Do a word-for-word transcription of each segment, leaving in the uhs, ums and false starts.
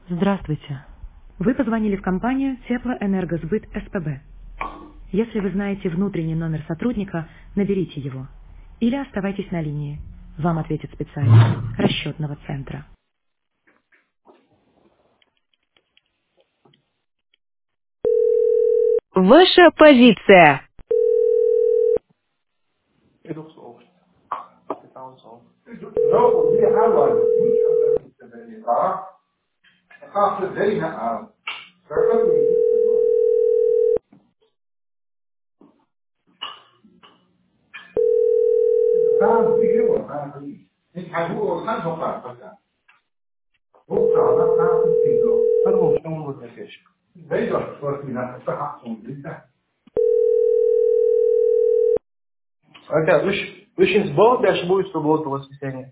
Здравствуйте. Вы позвонили в компанию Теплоэнергосбыт СПБ. Если вы знаете внутренний номер сотрудника, наберите его. Или оставайтесь на линии. Вам ответит специалист расчетного центра. Ваша позиция. It looks old. It sounds old. No, we have one. After they have Опять, вы, вы сейчас сбоку, а будет в субботу, воскресенье.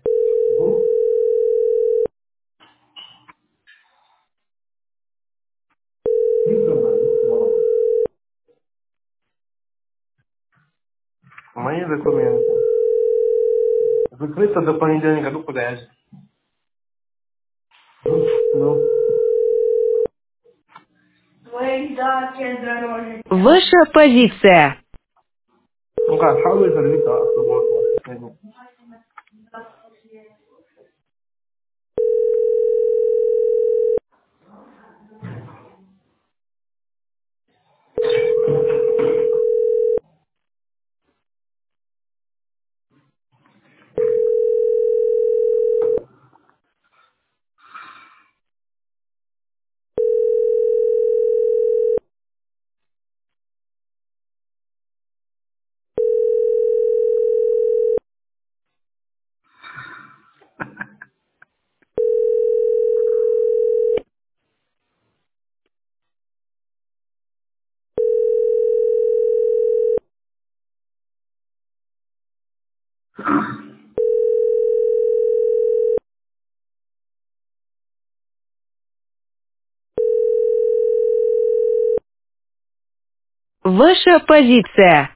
Мои документы. Закрыто до понедельника, ну погоди. Ну, Ваша позиция. ну как, how is it, а в субботу, воскресенье? Ваша позиция.